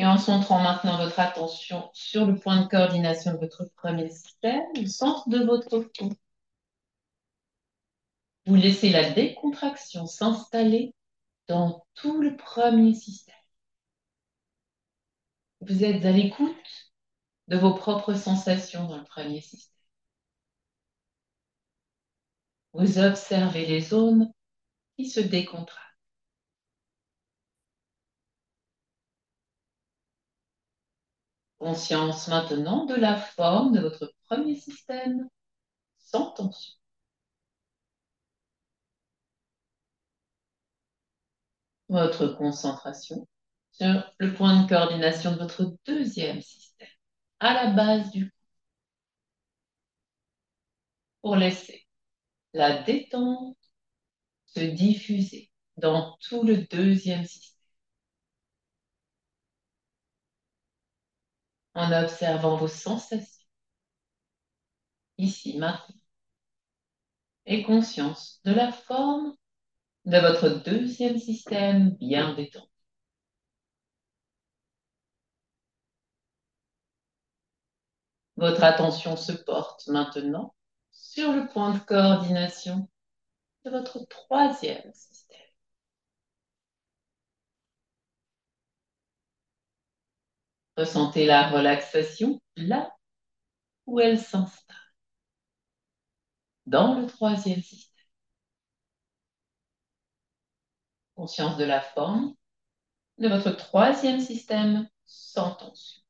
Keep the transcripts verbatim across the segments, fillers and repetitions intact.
Et en centrant maintenant votre attention sur le point de coordination de votre premier système, le centre de votre cou, vous laissez la décontraction s'installer dans tout le premier système. Vous êtes à l'écoute de vos propres sensations dans le premier système. Vous observez les zones qui se décontractent. Conscience maintenant de la forme de votre premier système sans tension. Votre concentration sur le point de coordination de votre deuxième système, à la base du cou, pour laisser la détente se diffuser dans tout le deuxième système, en observant vos sensations, ici, maintenant, et conscience de la forme de votre deuxième système bien détendu. Votre attention se porte maintenant sur le point de coordination de votre troisième système. Ressentez la relaxation là où elle s'installe, dans le troisième système. Conscience de la forme de votre troisième système sans tension.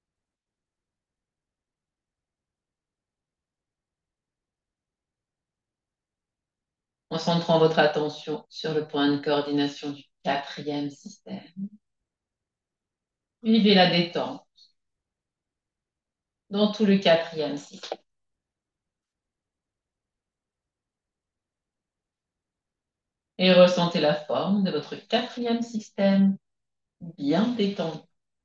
Concentrant votre attention sur le point de coordination du quatrième système. Vivez la détente dans tout le quatrième système. Et ressentez la forme de votre quatrième système bien détendu.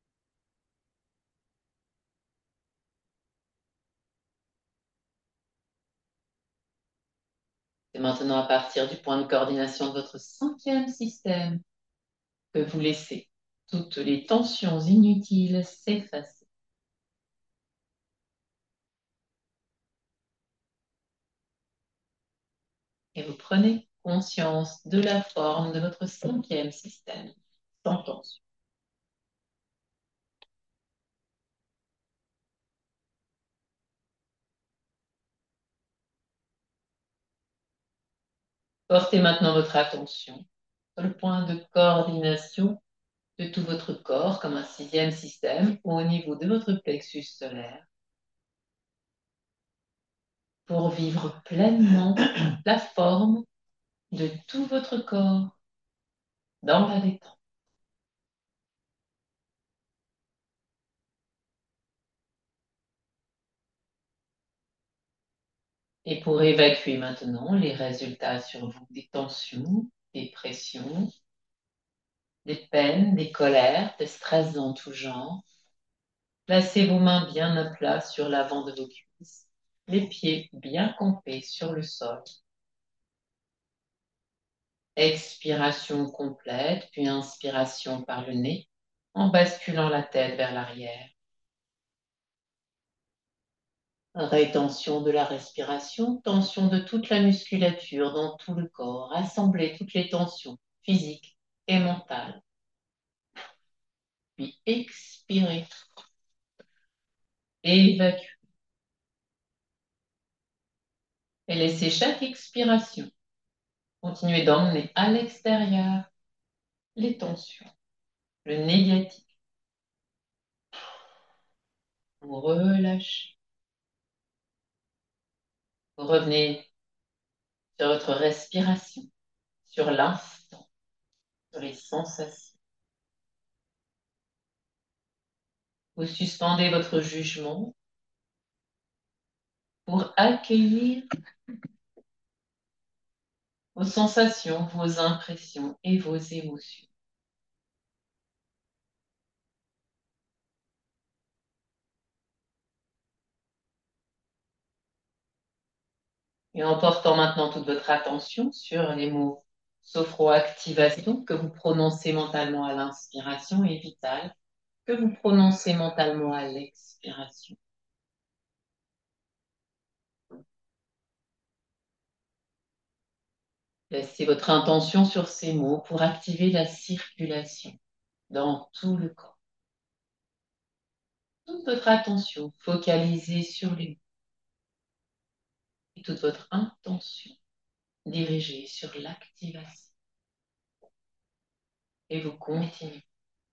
C'est maintenant à partir du point de coordination de votre cinquième système que vous laissez toutes les tensions inutiles s'effacer. Et vous prenez conscience de la forme de votre cinquième système sans tension. Portez maintenant votre attention sur le point de coordination de tout votre corps comme un sixième système au niveau de votre plexus solaire pour vivre pleinement la forme de tout votre corps dans la détente. Et pour évacuer maintenant les résultats sur vous des tensions, des pressions, des peines, des colères, des stress en tout genre, placez vos mains bien à plat sur l'avant de vos cuisses, les pieds bien campés sur le sol. Expiration complète, puis inspiration par le nez, en basculant la tête vers l'arrière. Rétention de la respiration, tension de toute la musculature dans tout le corps, assembler toutes les tensions physiques et mentales. Puis expirez, évacuez. Et laissez chaque expiration continuer d'emmener à l'extérieur les tensions, le négatif. Vous relâchez. Vous revenez sur votre respiration, sur l'instant, sur les sensations. Vous suspendez votre jugement pour accueillir vos sensations, vos impressions et vos émotions. Et en portant maintenant toute votre attention sur les mots sophroactivation que vous prononcez mentalement à l'inspiration et vitale que vous prononcez mentalement à l'expiration. Laissez votre intention sur ces mots pour activer la circulation dans tout le corps. Toute votre attention focalisée sur les mots et toute votre intention dirigée sur l'activation. Et vous continuez.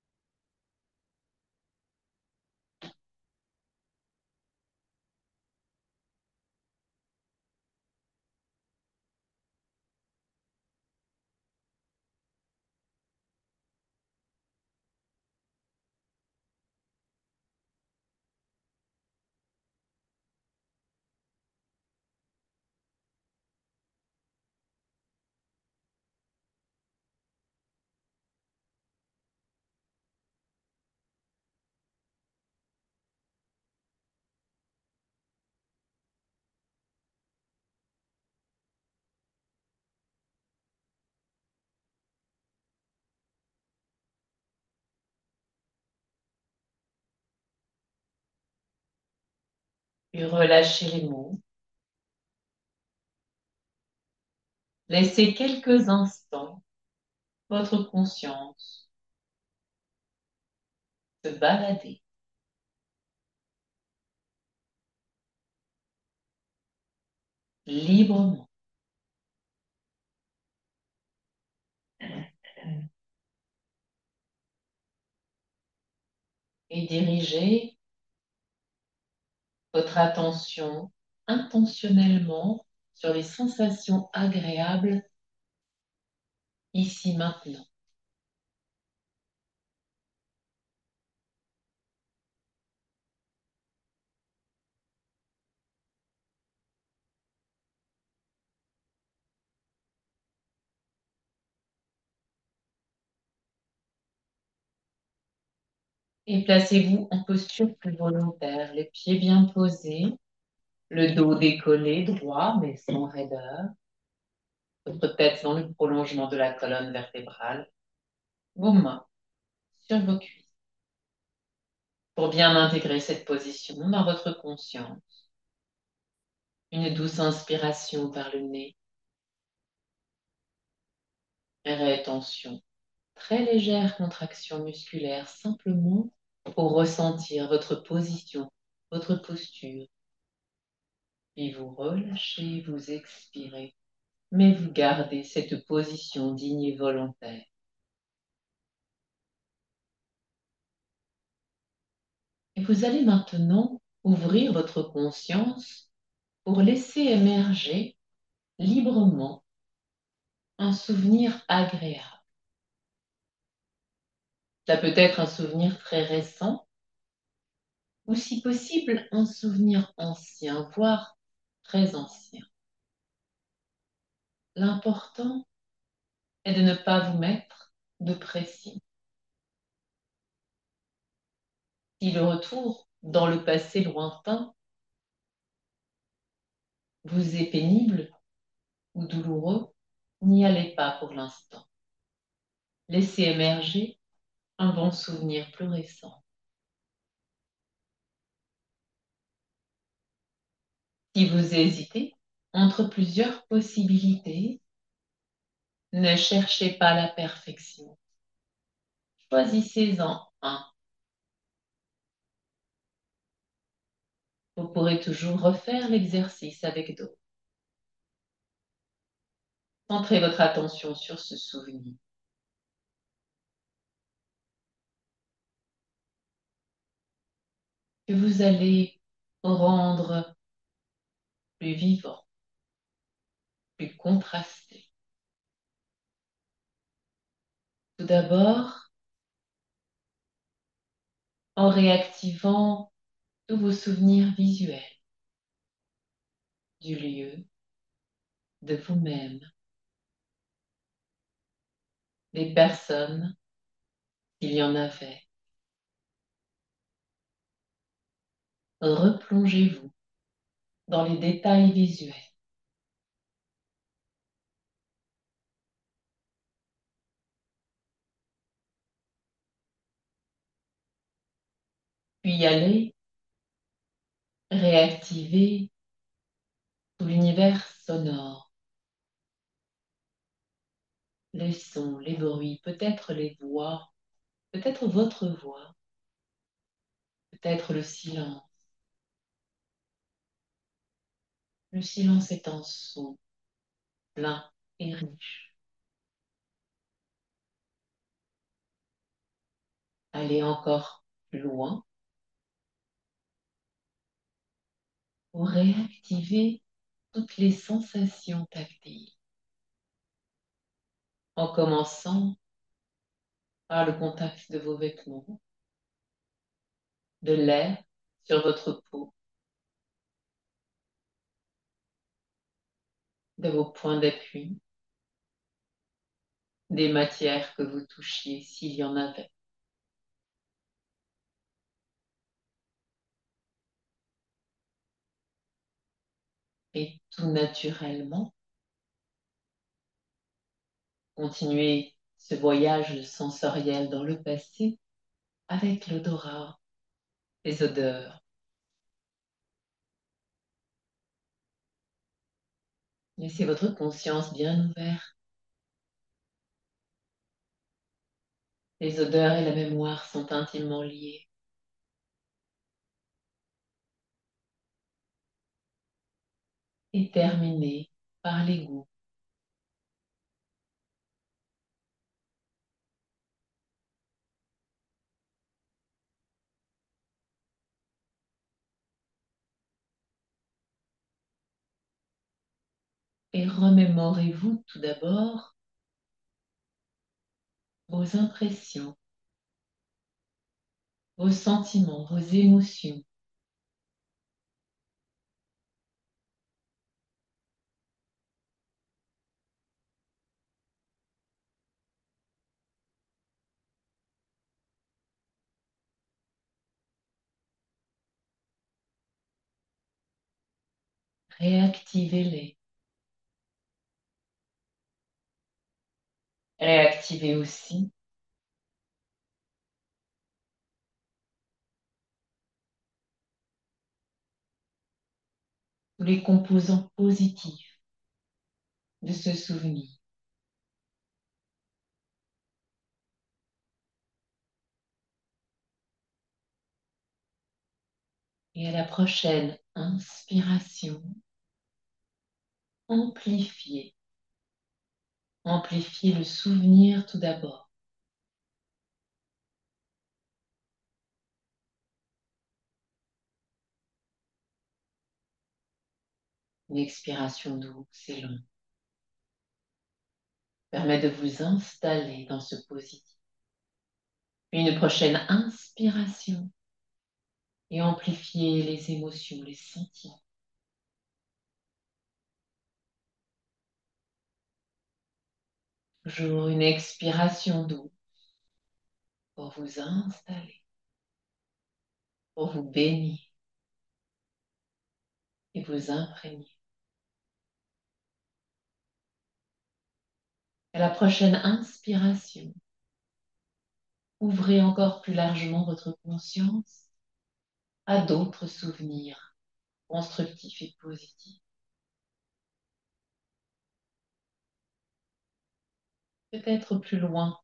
Puis relâchez les mots. Laissez quelques instants votre conscience se balader librement. Et dirigez votre attention intentionnellement sur les sensations agréables ici maintenant. Et placez-vous en posture plus volontaire, les pieds bien posés, le dos décollé, droit mais sans raideur, votre tête dans le prolongement de la colonne vertébrale, vos mains sur vos cuisses. Pour bien intégrer cette position dans votre conscience, une douce inspiration par le nez, rétention, très légère contraction musculaire simplement pour ressentir votre position, votre posture. Puis vous relâchez, vous expirez, mais vous gardez cette position digne et volontaire. Et vous allez maintenant ouvrir votre conscience pour laisser émerger librement un souvenir agréable. Ça peut être un souvenir très récent ou si possible un souvenir ancien, voire très ancien. L'important est de ne pas vous mettre de pression. Si le retour dans le passé lointain vous est pénible ou douloureux, n'y allez pas pour l'instant. Laissez émerger un bon souvenir plus récent. Si vous hésitez entre plusieurs possibilités, ne cherchez pas la perfection. Choisissez-en un. Vous pourrez toujours refaire l'exercice avec d'autres. Centrez votre attention sur ce souvenir. Que vous allez rendre plus vivant, plus contrasté. Tout d'abord, en réactivant tous vos souvenirs visuels du lieu, de vous-même, des personnes, s'il y en avait. Replongez-vous dans les détails visuels. Puis allez réactiver tout l'univers sonore, les sons, les bruits, peut-être les voix, peut-être votre voix, peut-être le silence. Le silence est un son plein et riche. Allez encore plus loin pour réactiver toutes les sensations tactiles, en commençant par le contact de vos vêtements, de l'air sur votre peau, de vos points d'appui, des matières que vous touchiez s'il y en avait. Et tout naturellement, continuez ce voyage sensoriel dans le passé avec l'odorat, les odeurs. Laissez votre conscience bien ouverte. Les odeurs et la mémoire sont intimement liées. Et terminez par les goûts. Et remémorez-vous tout d'abord vos impressions, vos sentiments, vos émotions. Réactivez-les. Réactivez aussi tous les composants positifs de ce souvenir. Et à la prochaine inspiration, amplifiez. Amplifiez le souvenir tout d'abord. Une expiration douce et longue permet de vous installer dans ce positif. Puis une prochaine inspiration et amplifiez les émotions, les sentiments. Toujours une expiration douce pour vous installer, pour vous bénir et vous imprégner. À la prochaine inspiration, ouvrez encore plus largement votre conscience à d'autres souvenirs constructifs et positifs. Peut-être plus loin.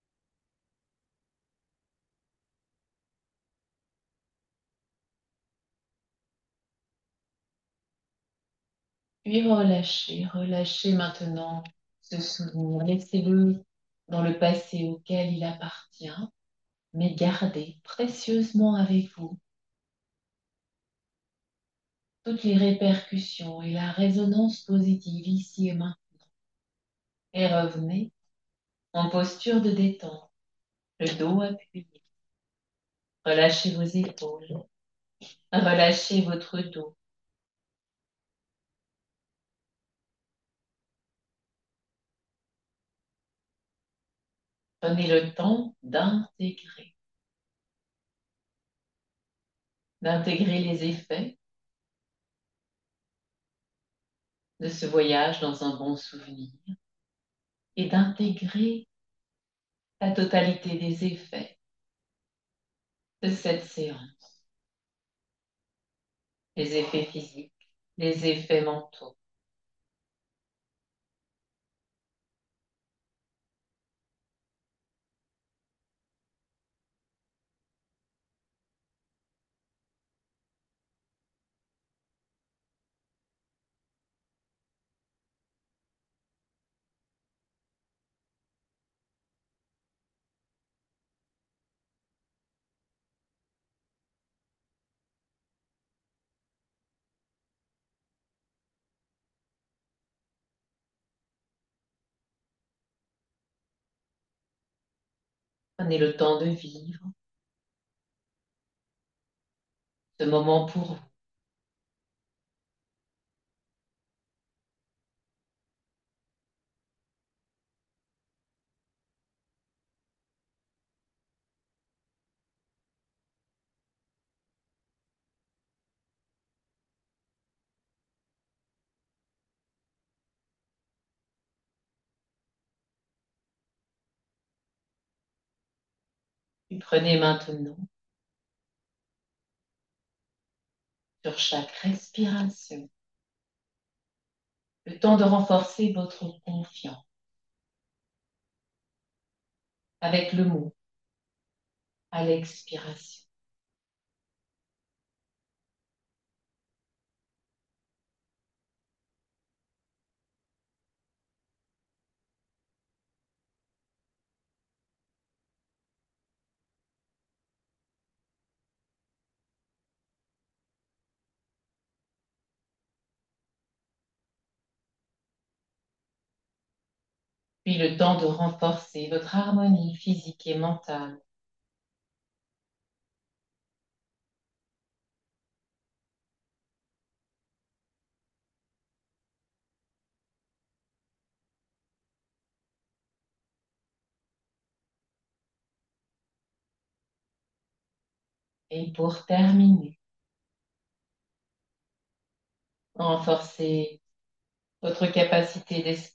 Puis relâchez, relâchez maintenant ce souvenir. Laissez-le dans le passé auquel il appartient, mais gardez précieusement avec vous toutes les répercussions et la résonance positive ici et maintenant. Et revenez en posture de détente, le dos appuyé. Relâchez vos épaules, relâchez votre dos. Prenez le temps d'intégrer, d'intégrer les effets de ce voyage dans un bon souvenir et d'intégrer la totalité des effets de de cette séance, les effets physiques, les effets mentaux. Prenez le temps de vivre ce moment pour vous. Puis prenez maintenant, sur chaque respiration, le temps de renforcer votre confiance avec le mot à l'expiration. Puis le temps de renforcer votre harmonie physique et mentale. Et pour terminer, renforcez votre capacité d'esprit.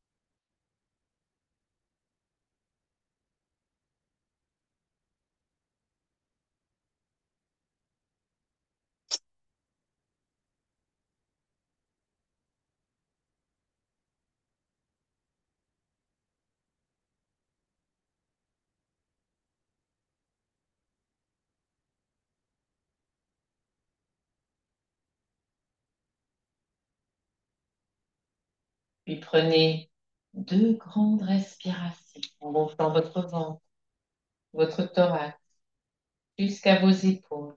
Puis prenez deux grandes respirations en gonflant votre ventre, votre thorax, jusqu'à vos épaules.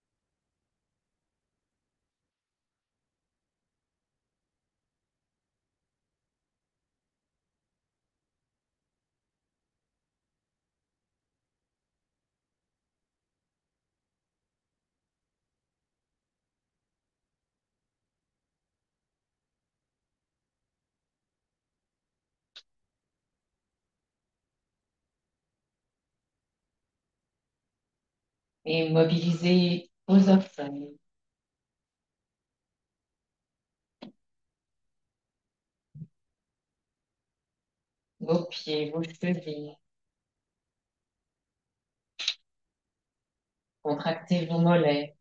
Et mobilisez vos orteils, vos pieds, vos chevilles. Contractez vos mollets,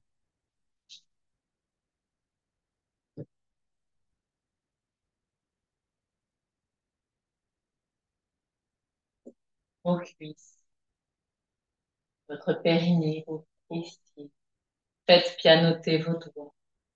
vos cuisses, votre périnée, vos fessiers. Faites pianoter vos doigts.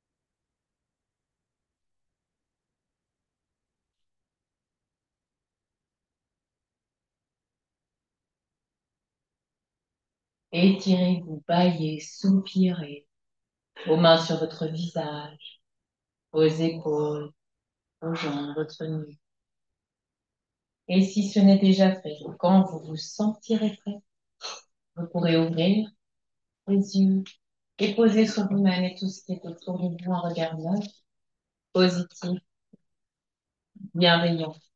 Étirez-vous, baillez, soupirez. Vos mains sur votre visage, vos épaules, vos jambes, votre nuque. Et si ce n'est déjà fait, quand vous vous sentirez prêt, vous pourrez ouvrir les yeux et poser sur vous-même et tout ce qui est autour de vous un regard neuf, positif, bienveillant.